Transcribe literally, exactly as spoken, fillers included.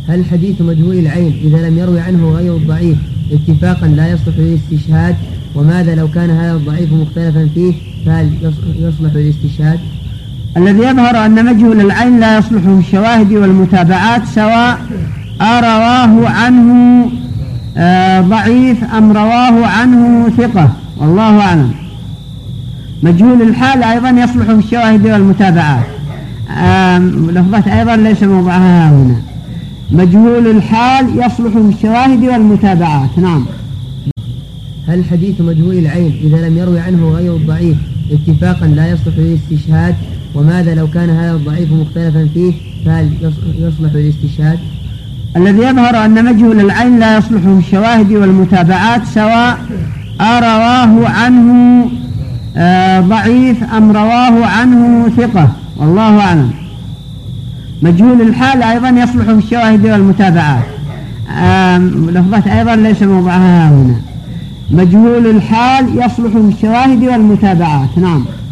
هل حديث مجهول العين إذا لم يروي عنه غير الضعيف اتفاقا لا يصلح للاستشهاد؟ وماذا لو كان هذا الضعيف مختلفا فيه فهل يصلح للاستشهاد؟ الذي يظهر أن مجهول العين لا يصلح في الشواهد والمتابعات سواء رواه عنه ضعيف أم رواه عنه ثقة، والله أعلم. مجهول الحال أيضا يصلح في الشواهد والمتابعات، لفظة أيضا ليس موضعها هنا. مجهول الحال يصلح في الشواهد والمتابعات. نعم. هل حديث مجهول العين إذا لم يروي عنه غير الضعيف اتفاقا لا يصلح للاستشهاد؟ وماذا لو كان هذا الضعيف مختلفا فيه فهل يصلح للاستشهاد؟ الذي يظهر أن مجهول العين لا يصلح في الشواهد والمتابعات سواء رواه عنه ضعيف أم رواه عنه ثقة، والله أعلم. مجهول الحال أيضا يصلح في الشواهد والمتابعات، لفظة أيضا ليس موضعها هنا. مجهول الحال يصلح في الشواهد والمتابعات. نعم.